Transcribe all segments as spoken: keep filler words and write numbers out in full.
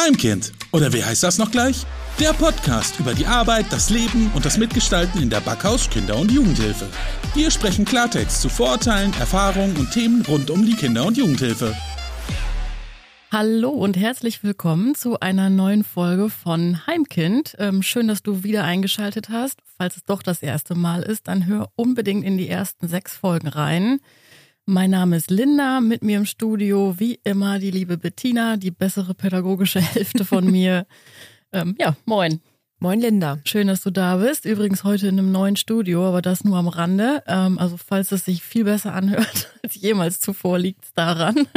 Heimkind, oder wie heißt das noch gleich? Der Podcast über die Arbeit, das Leben und das Mitgestalten in der Backhaus Kinder- und Jugendhilfe. Wir sprechen Klartext zu Vorurteilen, Erfahrungen und Themen rund um die Kinder- und Jugendhilfe. Hallo und herzlich willkommen zu einer neuen Folge von Heimkind. Ähm, schön, dass du wieder eingeschaltet hast. Falls es doch das erste Mal ist, dann hör unbedingt in die ersten sechs Folgen rein. Mein Name ist Linda, mit mir im Studio wie immer die liebe Bettina, die bessere pädagogische Hälfte von mir. ähm, ja, moin. Moin Linda. Schön, dass du da bist. Übrigens heute in einem neuen Studio, aber das nur am Rande. Ähm, also falls es sich viel besser anhört als jemals zuvor, liegt es daran.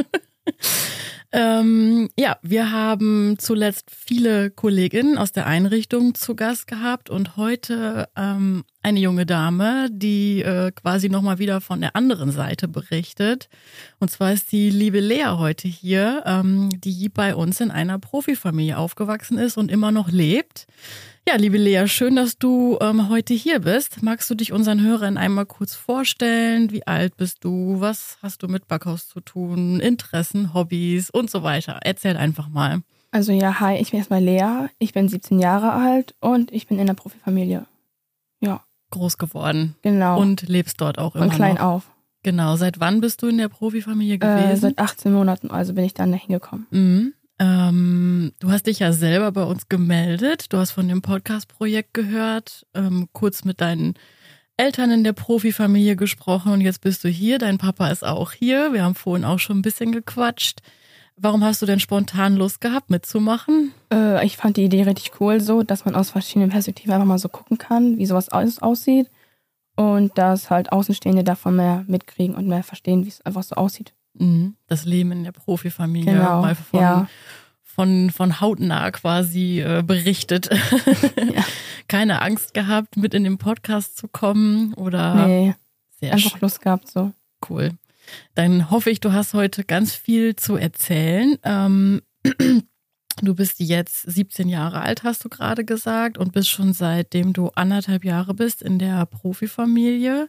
Ähm, ja, wir haben zuletzt viele Kolleginnen aus der Einrichtung zu Gast gehabt und heute ähm, eine junge Dame, die äh, quasi nochmal wieder von der anderen Seite berichtet. Und zwar ist die liebe Lea heute hier, ähm, die bei uns in einer Profifamilie aufgewachsen ist und immer noch lebt. Ja, liebe Lea, schön, dass du ähm, heute hier bist. Magst du dich unseren Hörern einmal kurz vorstellen? Wie alt bist du? Was hast du mit Backhaus zu tun? Interessen, Hobbys und so weiter. Erzähl einfach mal. Also ja, hi, ich bin erstmal Lea. Ich bin siebzehn Jahre alt und ich bin in der Profifamilie. Ja. Groß geworden. Genau. Und lebst dort auch immer Von klein noch. auf. Genau. Seit wann bist du in der Profifamilie gewesen? Äh, seit achtzehn Monaten, also bin ich dann da hingekommen. Mhm. Ähm, du hast dich ja selber bei uns gemeldet. Du hast von dem Podcast-Projekt gehört, ähm, kurz mit deinen Eltern in der Profifamilie gesprochen und jetzt bist du hier. Dein Papa ist auch hier. Wir haben vorhin auch schon ein bisschen gequatscht. Warum hast du denn spontan Lust gehabt, mitzumachen? Äh, ich fand die Idee richtig cool, so, dass man aus verschiedenen Perspektiven einfach mal so gucken kann, wie sowas alles aussieht und dass halt Außenstehende davon mehr mitkriegen und mehr verstehen, wie es einfach so aussieht. Das Leben in der Profifamilie, genau, mal von, ja. von, von hautnah quasi äh, berichtet. Ja. Keine Angst gehabt, mit in den Podcast zu kommen oder? Nee, sehr einfach sch- Lust gehabt so. Cool. Dann hoffe ich, du hast heute ganz viel zu erzählen. Ähm, du bist jetzt siebzehn Jahre alt, hast du gerade gesagt, und bist schon seitdem du anderthalb Jahre bist in der Profifamilie.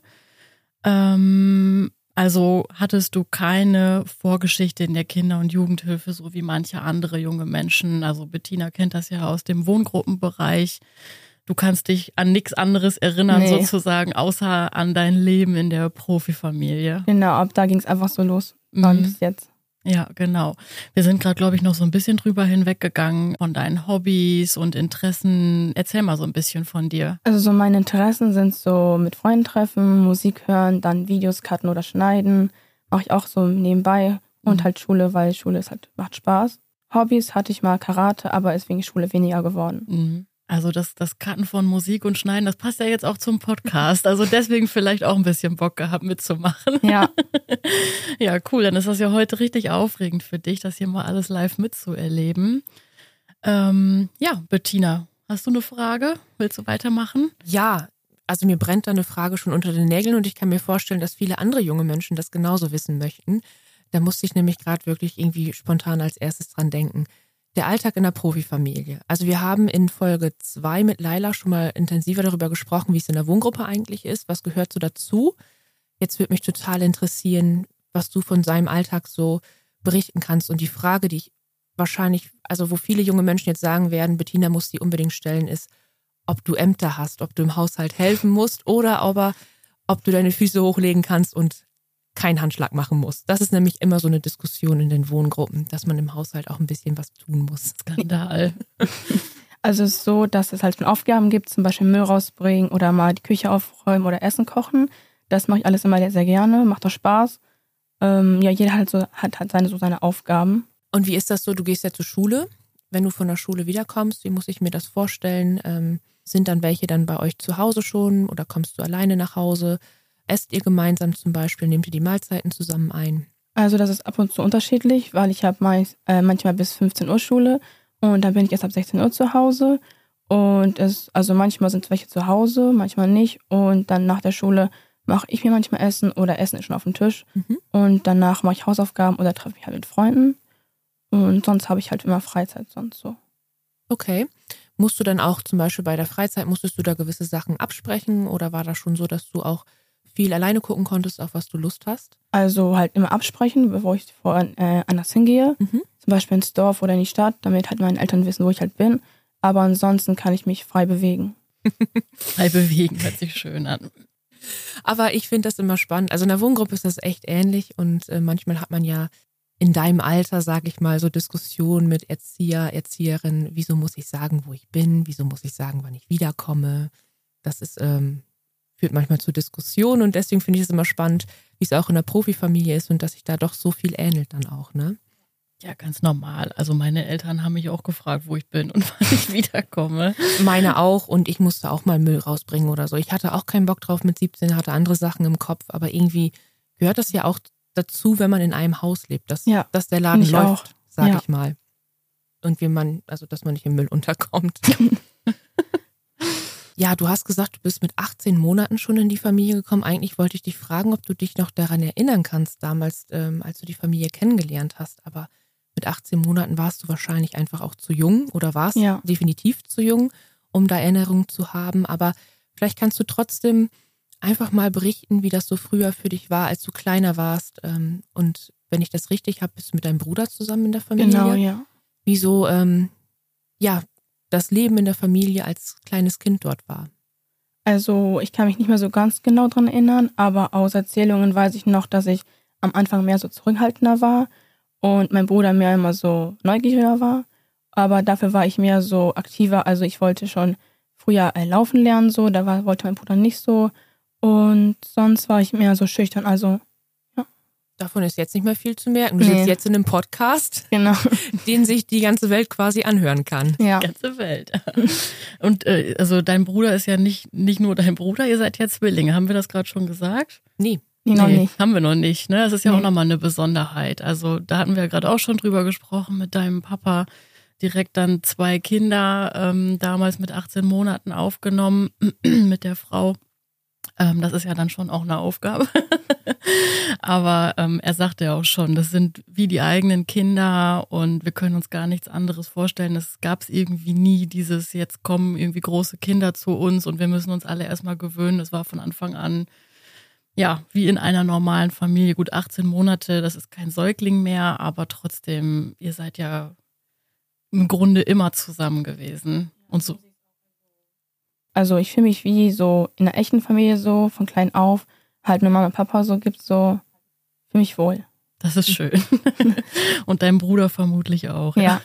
Ähm, Also hattest du keine Vorgeschichte in der Kinder- und Jugendhilfe, so wie manche andere junge Menschen. Also Bettina kennt das ja aus dem Wohngruppenbereich. Du kannst dich an nichts anderes erinnern, Nee. sozusagen, außer an dein Leben in der Profifamilie. Genau, ab da ging es einfach so los. Dann Mhm. bis jetzt. Ja, genau. Wir sind gerade, glaube ich, noch so ein bisschen drüber hinweggegangen von deinen Hobbys und Interessen. Erzähl mal so ein bisschen von dir. Also so meine Interessen sind so mit Freunden treffen, Musik hören, dann Videos cutten oder schneiden. Mache ich auch so nebenbei. Und Mhm. halt Schule, weil Schule ist halt, macht Spaß. Hobbys hatte ich mal Karate, aber ist wegen Schule weniger geworden. Mhm. Also das, das Cutten von Musik und Schneiden, das passt ja jetzt auch zum Podcast. Also deswegen vielleicht auch ein bisschen Bock gehabt mitzumachen. Ja. Ja, cool. Dann ist das ja heute richtig aufregend für dich, das hier mal alles live mitzuerleben. Ähm, ja, Bettina, hast du eine Frage? Willst du weitermachen? Ja, also mir brennt da eine Frage schon unter den Nägeln und ich kann mir vorstellen, dass viele andere junge Menschen das genauso wissen möchten. Da musste ich nämlich gerade wirklich irgendwie spontan als erstes dran denken. Der Alltag in der Profifamilie. Also wir haben in Folge zwei mit Laila schon mal intensiver darüber gesprochen, wie es in der Wohngruppe eigentlich ist, was gehört so dazu. Jetzt würde mich total interessieren, was du von seinem Alltag so berichten kannst. Und die Frage, die ich wahrscheinlich, also wo viele junge Menschen jetzt sagen werden, Bettina muss die unbedingt stellen, ist, ob du Ämter hast, ob du im Haushalt helfen musst oder aber, ob du deine Füße hochlegen kannst und keinen Handschlag machen muss. Das ist nämlich immer so eine Diskussion in den Wohngruppen, dass man im Haushalt auch ein bisschen was tun muss. Skandal. Also es ist so, dass es halt schon Aufgaben gibt, zum Beispiel Müll rausbringen oder mal die Küche aufräumen oder Essen kochen. Das mache ich alles immer sehr, sehr gerne, macht auch Spaß. Ähm, ja, jeder halt so, hat, hat seine, so seine Aufgaben. Und wie ist das so? Du gehst ja zur Schule. Wenn du von der Schule wiederkommst, wie muss ich mir das vorstellen? Ähm, sind dann welche dann bei euch zu Hause schon oder kommst du alleine nach Hause? Esst ihr gemeinsam zum Beispiel? Nehmt ihr die Mahlzeiten zusammen ein? Also das ist ab und zu unterschiedlich, weil ich habe meist, äh, manchmal bis fünfzehn Uhr Schule und dann bin ich erst ab sechzehn Uhr zu Hause. Und es, also manchmal sind welche zu Hause, manchmal nicht. Und dann nach der Schule mache ich mir manchmal Essen oder Essen ist schon auf dem Tisch. Mhm. Und danach mache ich Hausaufgaben oder treffe mich halt mit Freunden. Und sonst habe ich halt immer Freizeit sonst so. Okay. Musst du dann auch zum Beispiel bei der Freizeit, musstest du da gewisse Sachen absprechen oder war das schon so, dass du auch viel alleine gucken konntest, auf was du Lust hast? Also halt immer absprechen, bevor ich vor, äh, anders hingehe. Mhm. zum Beispiel ins Dorf oder in die Stadt, damit halt meine Eltern wissen, wo ich halt bin. Aber ansonsten kann ich mich frei bewegen. Frei bewegen hört sich schön an. Aber ich finde das immer spannend. Also in der Wohngruppe ist das echt ähnlich und äh, manchmal hat man ja in deinem Alter, sage ich mal, so Diskussionen mit Erzieher, Erzieherinnen. Wieso muss ich sagen, wo ich bin? Wieso muss ich sagen, wann ich wiederkomme? Das ist, ähm, führt manchmal zu Diskussionen und deswegen finde ich es immer spannend, wie es auch in der Profifamilie ist und dass sich da doch so viel ähnelt dann auch, ne? Ja, ganz normal. Also meine Eltern haben mich auch gefragt, wo ich bin und wann ich wiederkomme. Meine auch und ich musste auch mal Müll rausbringen oder so. Ich hatte auch keinen Bock drauf mit siebzehn, hatte andere Sachen im Kopf, aber irgendwie gehört das ja auch dazu, wenn man in einem Haus lebt, dass, ja, dass der Laden läuft, sage ja. ich mal. Und wie man, also dass man nicht im Müll unterkommt. Ja, du hast gesagt, du bist mit achtzehn Monaten schon in die Familie gekommen. Eigentlich wollte ich dich fragen, ob du dich noch daran erinnern kannst, damals, ähm, als du die Familie kennengelernt hast, aber mit achtzehn Monaten warst du wahrscheinlich einfach auch zu jung oder warst ja. definitiv zu jung, um da Erinnerungen zu haben. Aber vielleicht kannst du trotzdem einfach mal berichten, wie das so früher für dich war, als du kleiner warst. Und wenn ich das richtig habe, bist du mit deinem Bruder zusammen in der Familie. Genau, ja. Wie so, ähm, ja, das Leben in der Familie als kleines Kind dort war. Also ich kann mich nicht mehr so ganz genau dran erinnern, aber aus Erzählungen weiß ich noch, dass ich am Anfang mehr so zurückhaltender war. Und mein Bruder mehr immer so neugieriger war. Aber dafür war ich mehr so aktiver. Also ich wollte schon früher laufen lernen, so. Da war, wollte mein Bruder nicht so. Und sonst war ich mehr so schüchtern. Also, ja. Davon ist jetzt nicht mehr viel zu merken. Du Nee. sitzt jetzt in einem Podcast, Genau. den sich die ganze Welt quasi anhören kann. Ja. Die ganze Welt. Und äh, also dein Bruder ist ja nicht, nicht nur dein Bruder, ihr seid ja Zwillinge. Haben wir das gerade schon gesagt? Nee. Nee, noch nicht. Haben wir noch nicht, ne? Das ist ja Nee. auch nochmal eine Besonderheit. Also da hatten wir ja gerade auch schon drüber gesprochen mit deinem Papa. Direkt dann zwei Kinder, ähm, damals mit achtzehn Monaten aufgenommen mit der Frau. Ähm, das ist ja dann schon auch eine Aufgabe. Aber ähm, er sagte ja auch schon, das sind wie die eigenen Kinder und wir können uns gar nichts anderes vorstellen. Es gab es irgendwie nie dieses, jetzt kommen irgendwie große Kinder zu uns und wir müssen uns alle erstmal gewöhnen. Es war von Anfang an ja, wie in einer normalen Familie. Gut, achtzehn Monate, das ist kein Säugling mehr, aber trotzdem, ihr seid ja im Grunde immer zusammen gewesen. Und so. Also ich fühle mich wie so in einer echten Familie so, von klein auf, halt nur Mama und Papa so gibt so, fühle mich wohl. Das ist schön. Und dein Bruder vermutlich auch. Ja.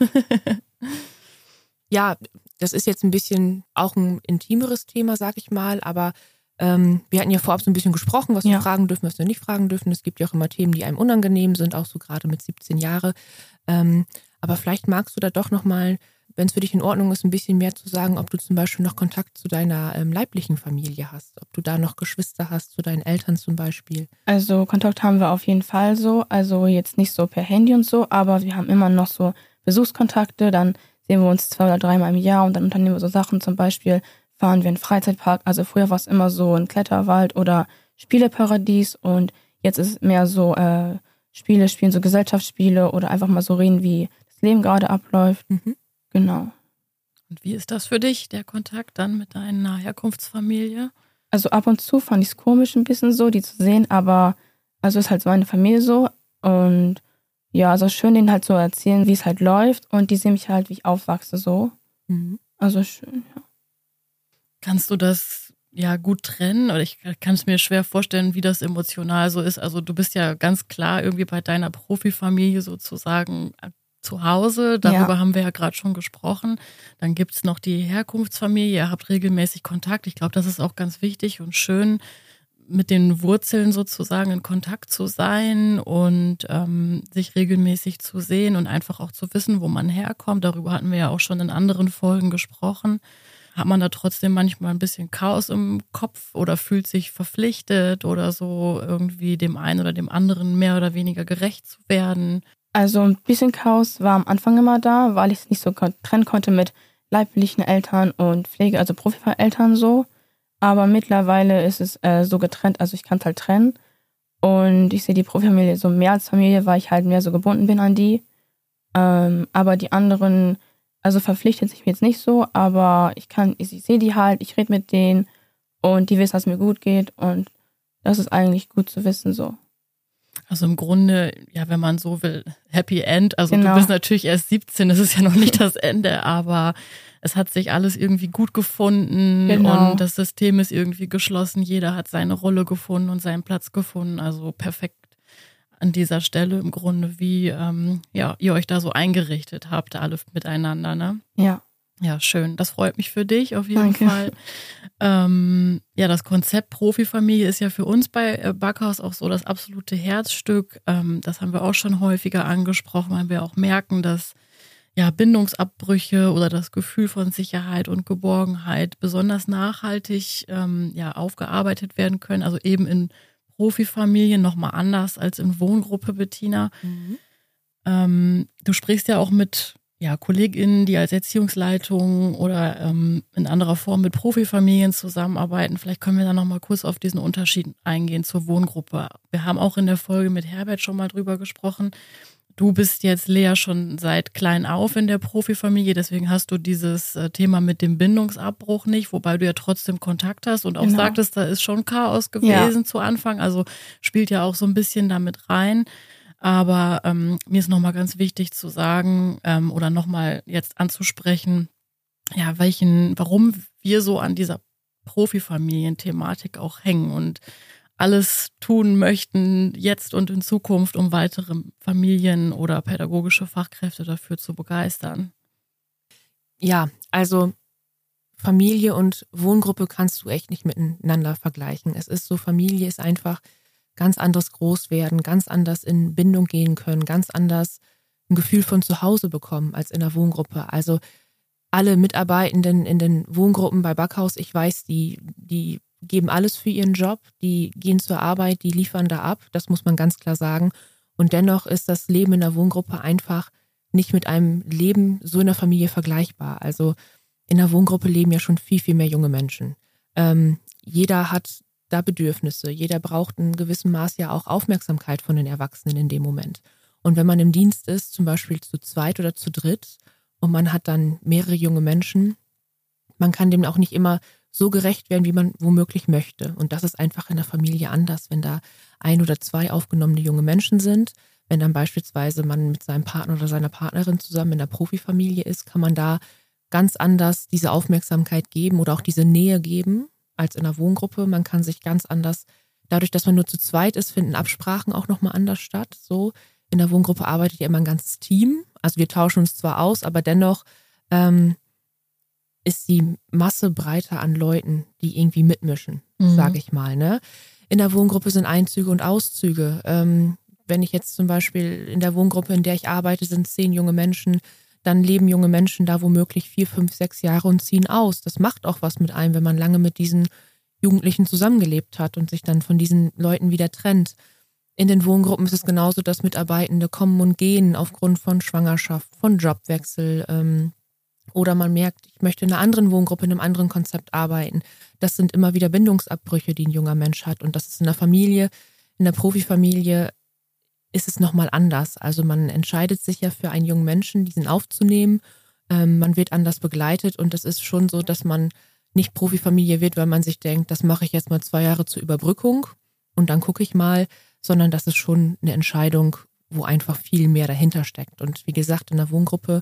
Ja, das ist jetzt ein bisschen auch ein intimeres Thema, sag ich mal, aber Ähm, wir hatten ja vorab so ein bisschen gesprochen, was ja. wir fragen dürfen, was wir nicht fragen dürfen. Es gibt ja auch immer Themen, die einem unangenehm sind, auch so gerade mit siebzehn Jahren. Ähm, aber vielleicht magst du da doch nochmal, wenn es für dich in Ordnung ist, ein bisschen mehr zu sagen, ob du zum Beispiel noch Kontakt zu deiner ähm, leiblichen Familie hast, ob du da noch Geschwister hast, zu deinen Eltern zum Beispiel. Also Kontakt haben wir auf jeden Fall so, also jetzt nicht so per Handy und so, aber wir haben immer noch so Besuchskontakte, dann sehen wir uns zwei oder dreimal im Jahr und dann unternehmen wir so Sachen, zum Beispiel fahren wir in den Freizeitpark. Also früher war es immer so ein Kletterwald oder Spieleparadies und jetzt ist es mehr so äh, Spiele spielen, so Gesellschaftsspiele oder einfach mal so reden, wie das Leben gerade abläuft. Mhm. Genau. Und wie ist das für dich, der Kontakt dann mit deiner Herkunftsfamilie? Also ab und zu fand ich es komisch ein bisschen so, die zu sehen, aber also ist halt so meine Familie so und ja, also schön denen halt so erzählen, wie es halt läuft und die sehen mich halt, wie ich aufwachse so. Mhm. Also schön, ja. Kannst du das ja gut trennen? Oder ich kann es mir schwer vorstellen, wie das emotional so ist. Also du bist ja ganz klar irgendwie bei deiner Profifamilie sozusagen zu Hause. Darüber ja. haben wir ja gerade schon gesprochen. Dann gibt's noch die Herkunftsfamilie. Ihr habt regelmäßig Kontakt. Ich glaube, das ist auch ganz wichtig und schön, mit den Wurzeln sozusagen in Kontakt zu sein und ähm, sich regelmäßig zu sehen und einfach auch zu wissen, wo man herkommt. Darüber hatten wir ja auch schon in anderen Folgen gesprochen. Hat man da trotzdem manchmal ein bisschen Chaos im Kopf oder fühlt sich verpflichtet oder so irgendwie dem einen oder dem anderen mehr oder weniger gerecht zu werden? Also ein bisschen Chaos war am Anfang immer da, weil ich es nicht so trennen konnte mit leiblichen Eltern und Pflege, also Profi-Eltern so. Aber mittlerweile ist es äh, so getrennt, also ich kann es halt trennen. Und ich sehe die Profifamilie so mehr als Familie, weil ich halt mehr so gebunden bin an die. Ähm, aber die anderen, also verpflichtet sich mir jetzt nicht so, aber ich kann, ich, ich sehe die halt, ich rede mit denen und die wissen, dass es mir gut geht und das ist eigentlich gut zu wissen so. Also im Grunde, ja, wenn man so will, Happy End. Also Genau. du bist natürlich erst siebzehn, das ist ja noch nicht das Ende, aber es hat sich alles irgendwie gut gefunden Genau. und das System ist irgendwie geschlossen. Jeder hat seine Rolle gefunden und seinen Platz gefunden. Also perfekt an dieser Stelle im Grunde, wie ähm, ja, ihr euch da so eingerichtet habt, alle miteinander, ne? Ja. Ja, schön. Das freut mich für dich auf jeden Danke. Fall. Ähm, ja, das Konzept Profifamilie ist ja für uns bei äh, Backhaus auch so das absolute Herzstück. Ähm, das haben wir auch schon häufiger angesprochen, weil wir auch merken, dass ja Bindungsabbrüche oder das Gefühl von Sicherheit und Geborgenheit besonders nachhaltig ähm, ja aufgearbeitet werden können. Also eben in Profifamilien nochmal anders als in Wohngruppe, Bettina. Mhm. Ähm, du sprichst ja auch mit ja, KollegInnen, die als Erziehungsleitung oder ähm, in anderer Form mit Profifamilien zusammenarbeiten. Vielleicht können wir da noch mal kurz auf diesen Unterschied eingehen zur Wohngruppe. Wir haben auch in der Folge mit Herbert schon mal drüber gesprochen. Du bist jetzt, Lea, schon seit klein auf in der Profifamilie, deswegen hast du dieses äh, Thema mit dem Bindungsabbruch nicht, wobei du ja trotzdem Kontakt hast und auch Genau. sagtest, da ist schon Chaos gewesen Ja. zu Anfang, also spielt ja auch so ein bisschen damit rein. Aber ähm, mir ist nochmal ganz wichtig zu sagen ähm, oder nochmal jetzt anzusprechen, ja, welchen, warum wir so an dieser Profifamilienthematik auch hängen und alles tun möchten, jetzt und in Zukunft, um weitere Familien oder pädagogische Fachkräfte dafür zu begeistern. Ja, also Familie und Wohngruppe kannst du echt nicht miteinander vergleichen. Es ist so, Familie ist einfach ganz anderes Großwerden, ganz anders in Bindung gehen können, ganz anders ein Gefühl von zu Hause bekommen als in der Wohngruppe. Also alle Mitarbeitenden in den Wohngruppen bei Backhaus, ich weiß, die, die geben alles für ihren Job, die gehen zur Arbeit, die liefern da ab, das muss man ganz klar sagen. Und dennoch ist das Leben in der Wohngruppe einfach nicht mit einem Leben so in der Familie vergleichbar. Also in der Wohngruppe leben ja schon viel, viel mehr junge Menschen. Ähm, jeder hat da Bedürfnisse, jeder braucht in gewissem Maß ja auch Aufmerksamkeit von den Erwachsenen in dem Moment. Und wenn man im Dienst ist, zum Beispiel zu zweit oder zu dritt, und man hat dann mehrere junge Menschen, man kann dem auch nicht immer so gerecht werden, wie man womöglich möchte. Und das ist einfach in der Familie anders, wenn da ein oder zwei aufgenommene junge Menschen sind. Wenn dann beispielsweise man mit seinem Partner oder seiner Partnerin zusammen in der Profifamilie ist, kann man da ganz anders diese Aufmerksamkeit geben oder auch diese Nähe geben als in der Wohngruppe. Man kann sich ganz anders, dadurch, dass man nur zu zweit ist, finden Absprachen auch nochmal anders statt. So, in der Wohngruppe arbeitet ja immer ein ganzes Team. Also wir tauschen uns zwar aus, aber dennoch ähm, ist die Masse breiter an Leuten, die irgendwie mitmischen, mhm. sage ich mal. Ne? In der Wohngruppe sind Einzüge und Auszüge. Ähm, wenn ich jetzt zum Beispiel in der Wohngruppe, in der ich arbeite, sind zehn junge Menschen, dann leben junge Menschen da womöglich vier, fünf, sechs Jahre und ziehen aus. Das macht auch was mit einem, wenn man lange mit diesen Jugendlichen zusammengelebt hat und sich dann von diesen Leuten wieder trennt. In den Wohngruppen ist es genauso, dass Mitarbeitende kommen und gehen aufgrund von Schwangerschaft, von Jobwechsel. Ähm, oder man merkt, ich möchte in einer anderen Wohngruppe, in einem anderen Konzept arbeiten. Das sind immer wieder Bindungsabbrüche, die ein junger Mensch hat. Und das ist in der Familie, in der Profifamilie ist es nochmal anders. Also man entscheidet sich ja für einen jungen Menschen, diesen aufzunehmen. Ähm, man wird anders begleitet und es ist schon so, dass man nicht Profifamilie wird, weil man sich denkt, das mache ich jetzt mal zwei Jahre zur Überbrückung und dann gucke ich mal, sondern das ist schon eine Entscheidung, wo einfach viel mehr dahinter steckt. Und wie gesagt, in der Wohngruppe,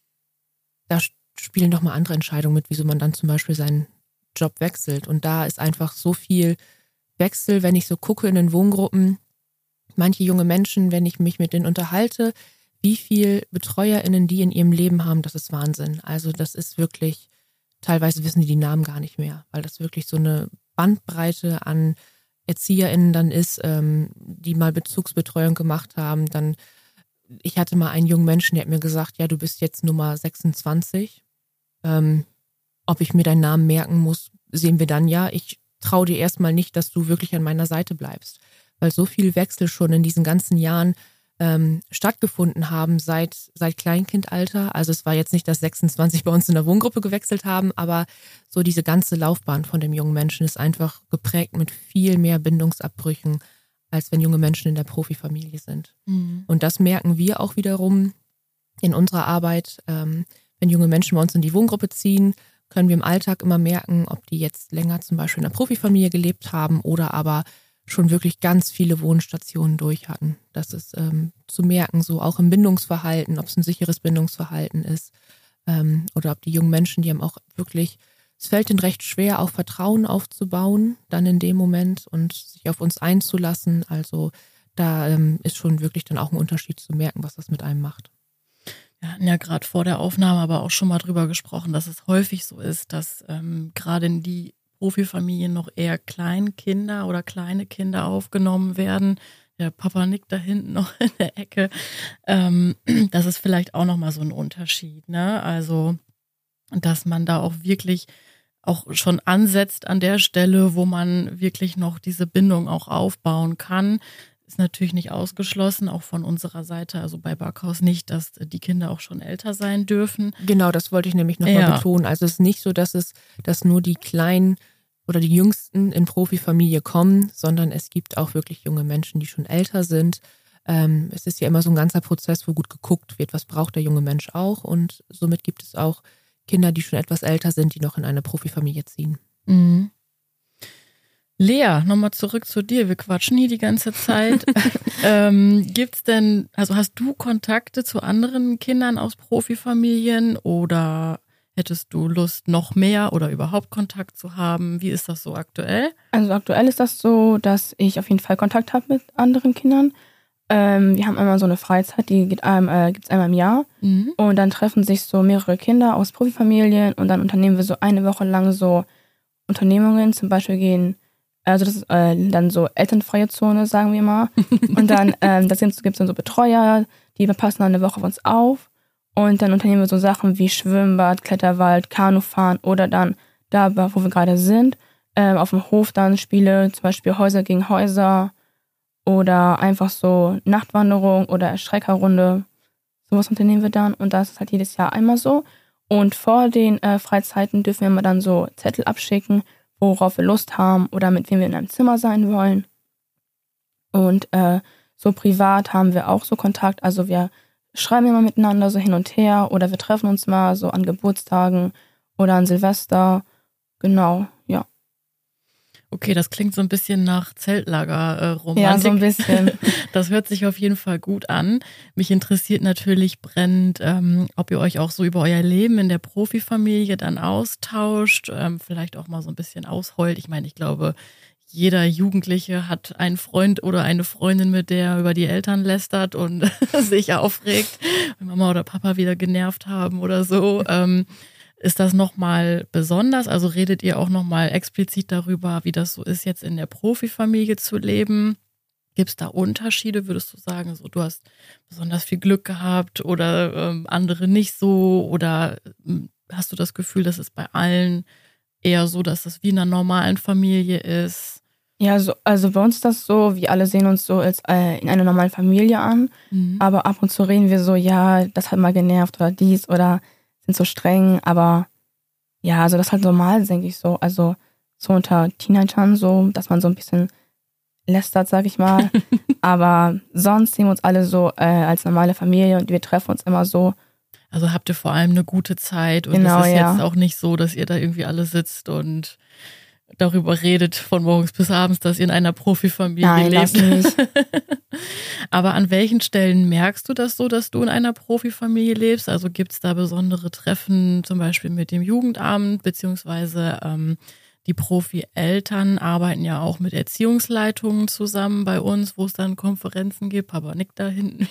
da spielen doch mal andere Entscheidungen mit, wieso man dann zum Beispiel seinen Job wechselt. Und da ist einfach so viel Wechsel, wenn ich so gucke in den Wohngruppen. Manche junge Menschen, wenn ich mich mit denen unterhalte, wie viel BetreuerInnen die in ihrem Leben haben, das ist Wahnsinn. Also das ist wirklich, teilweise wissen die die Namen gar nicht mehr, weil das wirklich so eine Bandbreite an ErzieherInnen dann ist, ähm, die mal Bezugsbetreuung gemacht haben. Dann, ich hatte mal einen jungen Menschen, der hat mir gesagt, ja, du bist jetzt Nummer sechsundzwanzig. Ähm, ob ich mir deinen Namen merken muss, sehen wir dann ja. Ich traue dir erstmal nicht, dass du wirklich an meiner Seite bleibst. Weil so viel Wechsel schon in diesen ganzen Jahren ähm, stattgefunden haben seit, seit Kleinkindalter. Also es war jetzt nicht, dass sechsundzwanzig bei uns in der Wohngruppe gewechselt haben, aber so diese ganze Laufbahn von dem jungen Menschen ist einfach geprägt mit viel mehr Bindungsabbrüchen, als wenn junge Menschen in der Profifamilie sind. Mhm. Und das merken wir auch wiederum in unserer Arbeit. Ähm, wenn junge Menschen bei uns in die Wohngruppe ziehen, können wir im Alltag immer merken, ob die jetzt länger zum Beispiel in der Profifamilie gelebt haben oder aber schon wirklich ganz viele Wohnstationen durch hatten. Das ist ähm, zu merken, so auch im Bindungsverhalten, ob es ein sicheres Bindungsverhalten ist ähm, oder ob die jungen Menschen, die haben auch wirklich, es fällt ihnen recht schwer, auch Vertrauen aufzubauen, dann in dem Moment und sich auf uns einzulassen. Also da ähm, ist schon wirklich dann auch ein Unterschied zu merken, was das mit einem macht. Wir hatten ja gerade vor der Aufnahme aber auch schon mal drüber gesprochen, dass es häufig so ist, dass ähm, gerade in die Profifamilien noch eher Kleinkinder oder kleine Kinder aufgenommen werden. Der Papa nickt da hinten noch in der Ecke. Ähm, das ist vielleicht auch nochmal so ein Unterschied, ne? Also, dass man da auch wirklich auch schon ansetzt an der Stelle, wo man wirklich noch diese Bindung auch aufbauen kann. Ist natürlich nicht ausgeschlossen, auch von unserer Seite, also bei Backhaus nicht, dass die Kinder auch schon älter sein dürfen. Genau, das wollte ich nämlich nochmal Ja. betonen. Also es ist nicht so, dass es, dass nur die Kleinen oder die Jüngsten in Profifamilie kommen, sondern es gibt auch wirklich junge Menschen, die schon älter sind. Ähm, es ist ja immer so ein ganzer Prozess, wo gut geguckt wird, was braucht der junge Mensch auch. Und somit gibt es auch Kinder, die schon etwas älter sind, die noch in eine Profifamilie ziehen. Mhm. Lea, nochmal zurück zu dir. Wir quatschen hier die ganze Zeit. ähm, gibt's denn, also hast du Kontakte zu anderen Kindern aus Profifamilien oder hättest du Lust, noch mehr oder überhaupt Kontakt zu haben? Wie ist das so aktuell? Also aktuell ist das so, dass ich auf jeden Fall Kontakt habe mit anderen Kindern. Ähm, wir haben einmal so eine Freizeit, die geht einem, äh, gibt's einmal im Jahr. Mhm. Und dann treffen sich so mehrere Kinder aus Profifamilien und dann unternehmen wir so eine Woche lang so Unternehmungen. Zum Beispiel gehen, also das ist äh, dann so elternfreie Zone, sagen wir mal. Und dann ähm, das gibt es dann so Betreuer, die passen dann eine Woche auf uns auf. Und dann unternehmen wir so Sachen wie Schwimmbad, Kletterwald, Kanufahren oder dann da, wo wir gerade sind, ähm, auf dem Hof dann Spiele, zum Beispiel Häuser gegen Häuser oder einfach so Nachtwanderung oder Erschreckerrunde. Sowas unternehmen wir dann und das ist halt jedes Jahr einmal so. Und vor den äh, Freizeiten dürfen wir immer dann so Zettel abschicken, worauf wir Lust haben oder mit wem wir in einem Zimmer sein wollen. Und äh, so privat haben wir auch so Kontakt, also wir schreiben immer miteinander so hin und her oder wir treffen uns mal so an Geburtstagen oder an Silvester. Genau, ja. Okay, das klingt so ein bisschen nach Zeltlager-Romantik. Ja, so ein bisschen. Das hört sich auf jeden Fall gut an. Mich interessiert natürlich brennend, ähm, ob ihr euch auch so über euer Leben in der Profifamilie dann austauscht, ähm, vielleicht auch mal so ein bisschen ausheult. Ich meine, ich glaube, jeder Jugendliche hat einen Freund oder eine Freundin, mit der er über die Eltern lästert und sich aufregt, wenn Mama oder Papa wieder genervt haben oder so. Ähm, ist das nochmal besonders? Also redet ihr auch nochmal explizit darüber, wie das so ist, jetzt in der Profifamilie zu leben? Gibt es da Unterschiede, würdest du sagen, so du hast besonders viel Glück gehabt oder ähm, andere nicht so? Oder ähm, hast du das Gefühl, dass es bei allen eher so, dass das wie in einer normalen Familie ist? Ja, so, also bei uns ist das so, wir alle sehen uns so als äh, in einer normalen Familie an, Mhm. aber ab und zu reden wir so, ja, das hat mal genervt oder dies oder sind so streng, aber ja, also das ist halt normal, denke ich so, also so unter Teenagern so, dass man so ein bisschen lästert, sag ich mal, aber sonst sehen wir uns alle so äh, als normale Familie und wir treffen uns immer so. Also habt ihr vor allem eine gute Zeit und Genau, es ist ja. jetzt auch nicht so, dass ihr da irgendwie alle sitzt und darüber redet von morgens bis abends, dass ihr in einer Profifamilie Nein, lebt. das nicht. Aber an welchen Stellen merkst du das so, dass du in einer Profifamilie lebst? Also gibt es da besondere Treffen, zum Beispiel mit dem Jugendamt, beziehungsweise ähm, die Profi-Eltern arbeiten ja auch mit Erziehungsleitungen zusammen bei uns, wo es dann Konferenzen gibt. Papa nickt da hinten.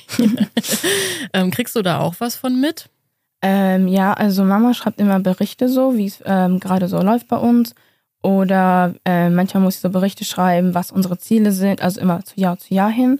ähm, kriegst du da auch was von mit? Ähm, ja, also Mama schreibt immer Berichte so, wie es ähm, gerade so läuft bei uns. Oder äh, manchmal muss ich so Berichte schreiben, was unsere Ziele sind, also immer zu Jahr zu Jahr hin.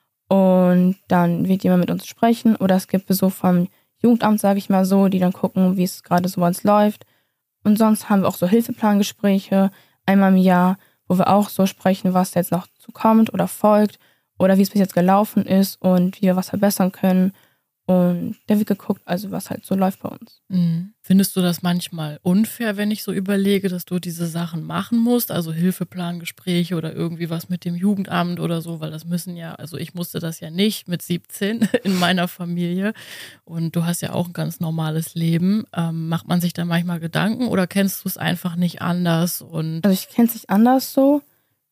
Und dann wird jemand mit uns sprechen. Oder es gibt Besuch vom Jugendamt, sage ich mal so, die dann gucken, wie es gerade so bei uns läuft. Und sonst haben wir auch so Hilfeplangespräche einmal im Jahr, wo wir auch so sprechen, was jetzt noch zukommt oder folgt. Oder wie es bis jetzt gelaufen ist und wie wir was verbessern können. Und da wird geguckt, also was halt so läuft bei uns. Mhm. Findest du das manchmal unfair, wenn ich so überlege, dass du diese Sachen machen musst, also Hilfeplangespräche oder irgendwie was mit dem Jugendamt oder so, weil das müssen ja, also ich musste das ja nicht mit siebzehn in meiner Familie und du hast ja auch ein ganz normales Leben. Ähm, macht man sich da manchmal Gedanken oder kennst du es einfach nicht anders? Und Also ich kenne es nicht anders so.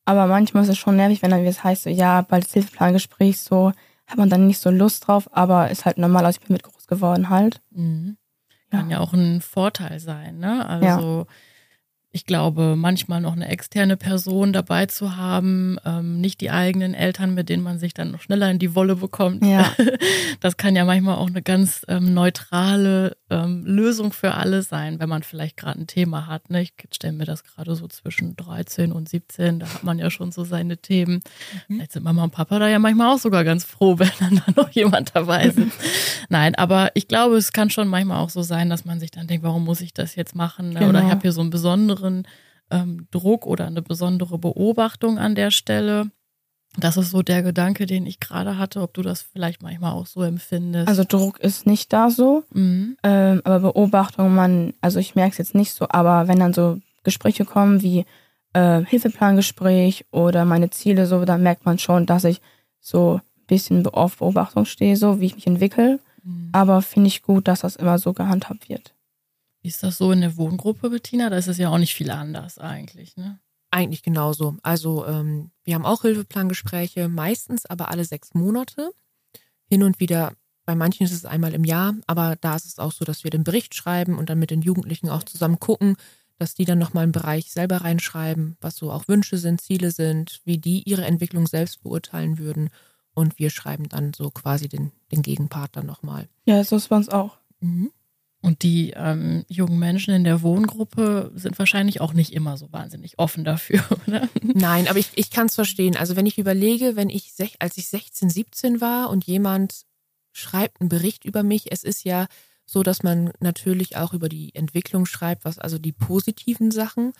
Aber manchmal ist es schon nervig, wenn dann wie es heißt, so ja, bald das Hilfeplangespräch, so hat man dann nicht so Lust drauf, aber ist halt normal, also ich bin mit groß geworden halt. Mhm. Ja. Kann ja auch ein Vorteil sein, ne? Also Ja. ich glaube, manchmal noch eine externe Person dabei zu haben, ähm, nicht die eigenen Eltern, mit denen man sich dann noch schneller in die Wolle bekommt. Ja. Das kann ja manchmal auch eine ganz ähm, neutrale ähm, Lösung für alle sein, wenn man vielleicht gerade ein Thema hat. Ne? Ich stelle mir das gerade so zwischen dreizehn und siebzehn, da hat man ja schon so seine Themen. Mhm. Jetzt sind Mama und Papa da ja manchmal auch sogar ganz froh, wenn dann da noch jemand dabei sitzt. Nein, aber ich glaube, es kann schon manchmal auch so sein, dass man sich dann denkt, warum muss ich das jetzt machen? Ne? Genau. Oder ich habe hier so einen besonderen ähm, Druck oder eine besondere Beobachtung an der Stelle. Das ist so der Gedanke, den ich gerade hatte, ob du das vielleicht manchmal auch so empfindest. Also Druck ist nicht da so, mhm. ähm, aber Beobachtung, man, also ich merke es jetzt nicht so, aber wenn dann so Gespräche kommen wie äh, Hilfeplangespräch oder meine Ziele so, dann merkt man schon, dass ich so ein bisschen auf Beobachtung stehe, so wie ich mich entwickle. Mhm. Aber finde ich gut, dass das immer so gehandhabt wird. Wie ist das so in der Wohngruppe, Bettina? Da ist es ja auch nicht viel anders eigentlich, ne? Eigentlich genauso. Also ähm, wir haben auch Hilfeplangespräche, meistens aber alle sechs Monate. Hin und wieder, bei manchen ist es einmal im Jahr, aber da ist es auch so, dass wir den Bericht schreiben und dann mit den Jugendlichen auch zusammen gucken, dass die dann nochmal einen Bereich selber reinschreiben, was so auch Wünsche sind, Ziele sind, wie die ihre Entwicklung selbst beurteilen würden. Und wir schreiben dann so quasi den, den Gegenpart dann nochmal. Ja, so ist bei uns auch. Mhm. Und die ähm, jungen Menschen in der Wohngruppe sind wahrscheinlich auch nicht immer so wahnsinnig offen dafür, oder? Nein, aber ich, ich kann es verstehen. Also wenn ich überlege, wenn ich sech, als ich sechzehn, siebzehn war und jemand schreibt einen Bericht über mich, es ist ja so, dass man natürlich auch über die Entwicklung schreibt, was also die positiven Sachen.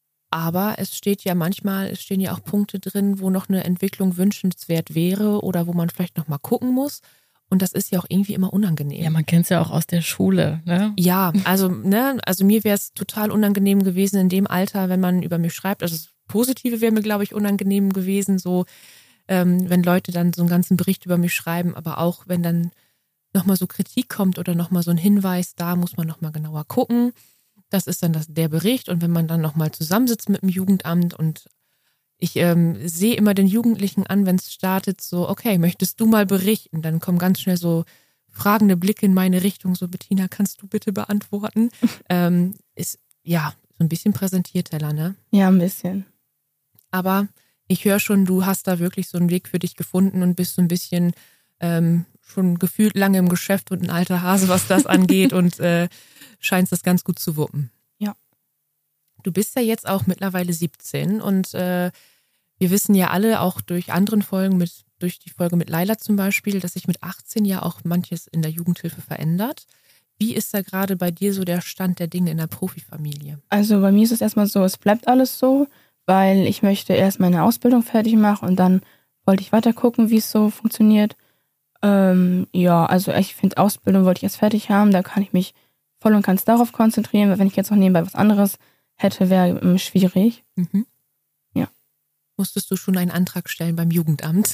Aber es steht ja manchmal, es stehen ja auch Punkte drin, wo noch eine Entwicklung wünschenswert wäre oder wo man vielleicht noch mal gucken muss. Und das ist ja auch irgendwie immer unangenehm. Ja, man kennt es ja auch aus der Schule, ne? Ja, also, ne, also mir wäre es total unangenehm gewesen in dem Alter, wenn man über mich schreibt. Also das Positive wäre mir, glaube ich, unangenehm gewesen, so ähm, wenn Leute dann so einen ganzen Bericht über mich schreiben, aber auch wenn dann nochmal so Kritik kommt oder nochmal so ein Hinweis, da muss man nochmal genauer gucken. Das ist dann das, der Bericht. Und wenn man dann nochmal zusammensitzt mit dem Jugendamt und ich ähm, sehe immer den Jugendlichen an, wenn es startet, so, okay, möchtest du mal berichten? Dann kommen ganz schnell so fragende Blicke in meine Richtung, so, Bettina, kannst du bitte beantworten? ähm, ist, ja, so ein bisschen Präsentierteller, ne? Ja, ein bisschen. Aber ich höre schon, du hast da wirklich so einen Weg für dich gefunden und bist so ein bisschen ähm, schon gefühlt lange im Geschäft und ein alter Hase, was das angeht und äh, scheinst das ganz gut zu wuppen. Ja. Du bist ja jetzt auch mittlerweile siebzehn und äh, wir wissen ja alle auch durch anderen Folgen, mit, durch die Folge mit Laila zum Beispiel, dass sich mit achtzehn ja auch manches in der Jugendhilfe verändert. Wie ist da gerade bei dir so der Stand der Dinge in der Profifamilie? Also bei mir ist es erstmal so, es bleibt alles so, weil ich möchte erst meine Ausbildung fertig machen und dann wollte ich weiter gucken, wie es so funktioniert. Ähm, ja, also ich finde, Ausbildung wollte ich erst fertig haben, da kann ich mich voll und ganz darauf konzentrieren, weil wenn ich jetzt noch nebenbei was anderes hätte, wäre schwierig. Mhm. Ja. Musstest du schon einen Antrag stellen beim Jugendamt?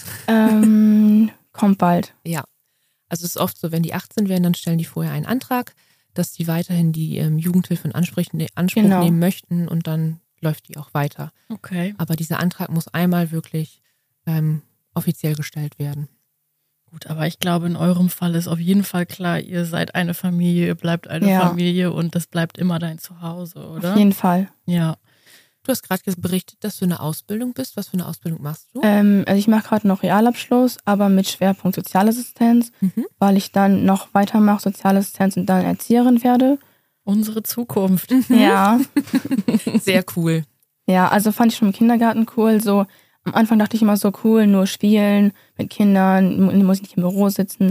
Ähm, kommt bald. Ja. Also es ist oft so, wenn die achtzehn werden, dann stellen die vorher einen Antrag, dass die weiterhin die ähm, Jugendhilfe in Anspruch, in Anspruch Genau. nehmen möchten und dann läuft die auch weiter. Okay. Aber dieser Antrag muss einmal wirklich ähm, offiziell gestellt werden. Gut, aber ich glaube, in eurem Fall ist auf jeden Fall klar, ihr seid eine Familie, ihr bleibt eine Ja. Familie und das bleibt immer dein Zuhause, oder? Auf jeden Fall. Ja. Du hast gerade berichtet, dass du in der Ausbildung bist. Was für eine Ausbildung machst du? Ähm, also ich mache gerade noch Realabschluss, aber mit Schwerpunkt Sozialassistenz, Mhm. weil ich dann noch weitermache, Sozialassistenz und dann Erzieherin werde. Unsere Zukunft. Ja. Sehr cool. Ja, also fand ich schon im Kindergarten cool. So am Anfang dachte ich immer so cool, nur spielen mit Kindern, mu- muss ich nicht im Büro sitzen.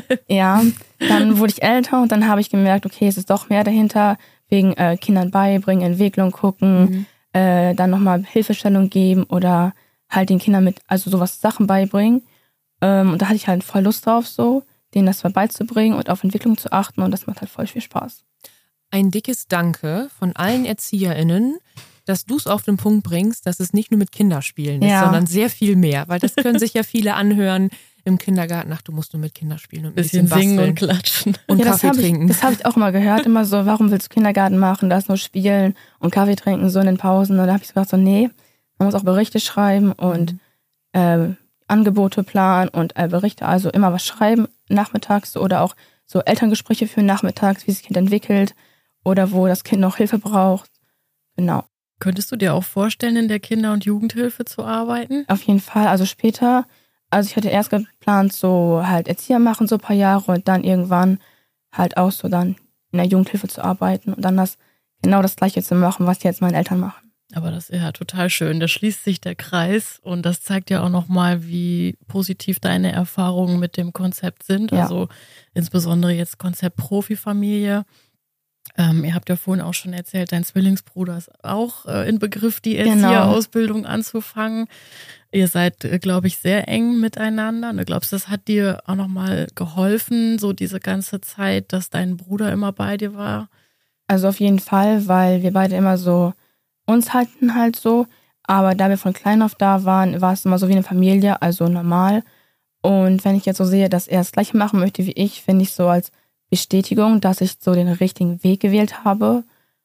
Ja, dann wurde ich älter und dann habe ich gemerkt, okay, es ist doch mehr dahinter, wegen äh, Kindern beibringen, Entwicklung gucken, Mhm. äh, dann nochmal Hilfestellung geben oder halt den Kindern mit, also sowas Sachen beibringen. Ähm, und da hatte ich halt voll Lust drauf, so, denen das mal beizubringen und auf Entwicklung zu achten und das macht halt voll viel Spaß. Ein dickes Danke von allen ErzieherInnen, dass du es auf den Punkt bringst, dass es nicht nur mit Kinderspielen ist, Ja. sondern sehr viel mehr. Weil das können sich ja viele anhören im Kindergarten. Ach, du musst nur mit Kindern spielen und ein bisschen, Bisschen singen basteln und klatschen. und ja, das Kaffee habe ich, trinken. das hab ich auch immer gehört, immer so, warum willst du Kindergarten machen, da ist nur Spielen und Kaffee trinken, so in den Pausen. Und da habe ich so gedacht, so, nee, Man muss auch Berichte schreiben und mhm. äh, Angebote planen und äh, Berichte, also immer was schreiben nachmittags oder auch so Elterngespräche führen nachmittags, wie sich das Kind entwickelt oder wo das Kind noch Hilfe braucht. Genau. Könntest du dir auch vorstellen, in der Kinder- und Jugendhilfe zu arbeiten? Auf jeden Fall, also später. Also ich hatte erst geplant, so halt Erzieher machen, so ein paar Jahre und dann irgendwann halt auch so dann in der Jugendhilfe zu arbeiten und dann das genau das Gleiche zu machen, was jetzt meine Eltern machen. Aber das ist ja total schön. Da schließt sich der Kreis und das zeigt ja auch nochmal, wie positiv deine Erfahrungen mit dem Konzept sind. Ja. Also insbesondere jetzt Konzept Profifamilie. Ähm, ihr habt ja vorhin auch schon erzählt, dein Zwillingsbruder ist auch äh, in Begriff, die Erzieherausbildung anzufangen. Ihr seid, äh, glaube ich, sehr eng miteinander. Du glaubst, das hat dir auch nochmal geholfen, so diese ganze Zeit, dass dein Bruder immer bei dir war? Also auf jeden Fall, weil wir beide immer so uns halten halt so. Aber da wir von klein auf da waren, war es immer so wie eine Familie, also normal. Und wenn ich jetzt so sehe, dass er das Gleiche machen möchte wie ich, finde ich so als Bestätigung, dass ich so den richtigen Weg gewählt habe.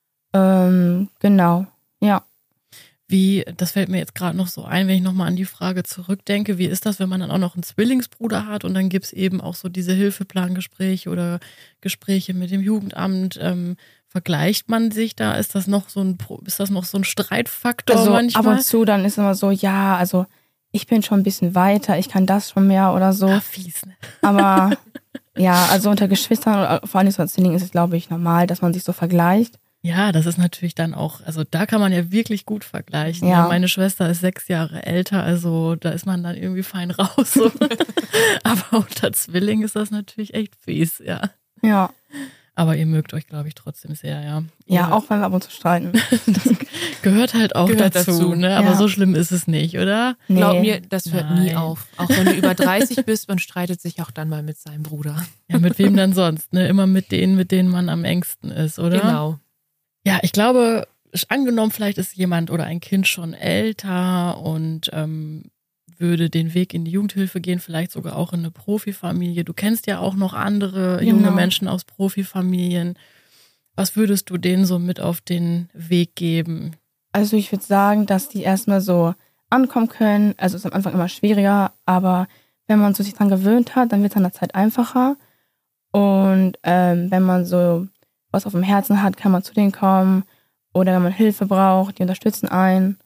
Ähm, genau, ja. Wie, das fällt mir jetzt gerade noch so ein, wenn ich nochmal an die Frage zurückdenke, wie ist das, wenn man dann auch noch einen Zwillingsbruder hat und dann gibt es eben auch so diese Hilfeplangespräche oder Gespräche mit dem Jugendamt, ähm, vergleicht man sich da? Ist das noch so ein, ist das noch so ein Streitfaktor also manchmal? Ab und zu dann ist immer so, ja, also ich bin schon ein bisschen weiter, ich kann das schon mehr oder so. Ach, fies, ne? Aber ja, also unter Geschwistern, vor allem so als Zwilling ist es, glaube ich, normal, dass man sich so vergleicht. Ja, das ist natürlich dann auch, also da kann man ja wirklich gut vergleichen. Ja. Meine Schwester ist sechs Jahre älter, also da ist man dann irgendwie fein raus. So. Aber unter Zwilling ist das natürlich echt fies, ja. Ja. Aber ihr mögt euch, glaube ich, trotzdem sehr, ja. Ja, ihr, auch wenn wir ab und zu streiten. Das gehört halt auch Gehört dazu, dazu, ne? Aber ja. so schlimm ist es nicht, oder? Nee. Glaub mir, das hört Nein. nie auf. Auch wenn du über dreißig bist, man streitet sich auch dann mal mit seinem Bruder. Ja, mit wem dann sonst, ne? Immer mit denen, mit denen man am engsten ist, oder? Genau. Ja, ich glaube, angenommen, vielleicht ist jemand oder ein Kind schon älter und ähm, würde den Weg in die Jugendhilfe gehen, vielleicht sogar auch in eine Profifamilie. Du kennst ja auch noch andere Genau. junge Menschen aus Profifamilien. Was würdest du denen so mit auf den Weg geben? Also ich würde sagen, dass die erstmal so ankommen können. Also es ist am Anfang immer schwieriger, aber wenn man so sich dran gewöhnt hat, dann wird es an der Zeit einfacher. Und ähm, wenn man so was auf dem Herzen hat, kann man zu denen kommen. Oder wenn man Hilfe braucht, die unterstützen einen.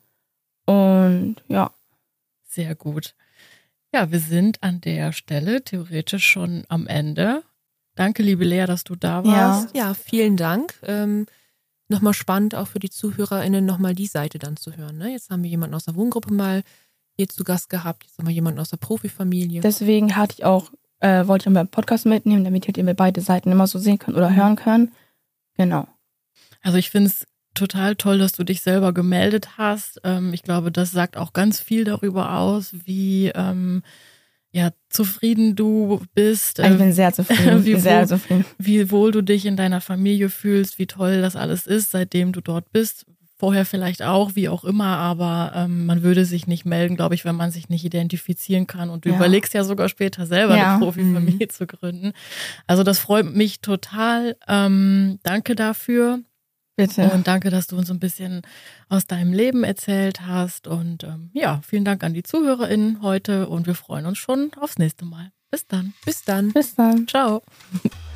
Und ja. Sehr gut. Ja, wir sind an der Stelle theoretisch schon am Ende. Danke, liebe Lea, dass du da warst. Ja, vielen Dank. Ähm, nochmal spannend auch für die ZuhörerInnen, nochmal die Seite dann zu hören. Ne? Jetzt haben wir jemanden aus der Wohngruppe mal hier zu Gast gehabt, jetzt haben wir jemanden aus der Profifamilie. Deswegen hatte ich auch, äh, wollte ich auch mal einen Podcast mitnehmen, damit ihr mir beide Seiten immer so sehen könnt oder hören könnt. Genau. Also ich finde es total toll, dass du dich selber gemeldet hast. Ähm, ich glaube, das sagt auch ganz viel darüber aus, wie ähm, ja, zufrieden du bist. Ich bin sehr zufrieden. wie, sehr wohl, zufrieden. wie wohl du dich in deiner Familie fühlst, wie toll das alles ist, seitdem du dort bist. Vorher vielleicht auch, wie auch immer, aber ähm, man würde sich nicht melden, glaube ich, wenn man sich nicht identifizieren kann. Und du ja. überlegst ja sogar später selber ja. eine Profifamilie mhm. zu gründen. Also das freut mich total. Ähm, danke dafür. Bitte. Und danke, dass du uns ein bisschen aus deinem Leben erzählt hast. Und ähm, ja, vielen Dank an die ZuhörerInnen heute und wir freuen uns schon aufs nächste Mal. Bis dann. Bis dann. Bis dann. Ciao.